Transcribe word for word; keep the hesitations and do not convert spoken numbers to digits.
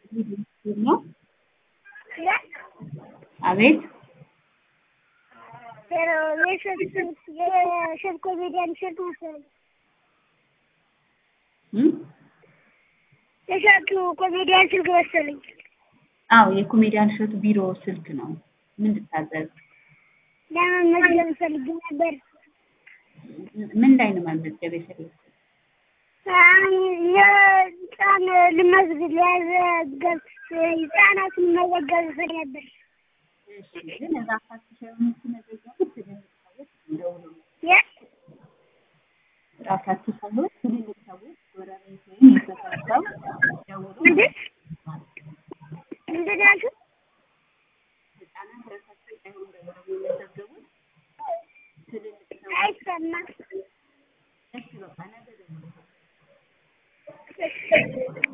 ነው አቤት pero eso es el comedian se tuvo እሸቱ ኮሜዲያን ስልክ መሰለኝ አዎ የኮሜዲያን እሸቱ ቢሮ ስልክ ነው ምን ልታዘዝ ለመመዝገብ ፈልጌ ነበር ምን ላይ ነው መመዝገብ የፈለግከው የህፃን ልመዝገብ ለያዘገብ ህፃናትን መዘገብ ፈልጌ ነበር እሺ ግን ራሳችሁ ሸምት መዘገቡት ትልልቅ ሰዎች እንደውሉ ራሳችሁ ሰዎች ትልልቅ ሰዎች ጎረቤት ወይም ተሰብስበው ደውሉ እንዴት ያልኩት ህፃናት ራሳቸው ሳይሆን ደውለው የሚመዘገቡት ትልልቅ ሰዎች አይሰማም እሺ በቃ ነገ ደውሉ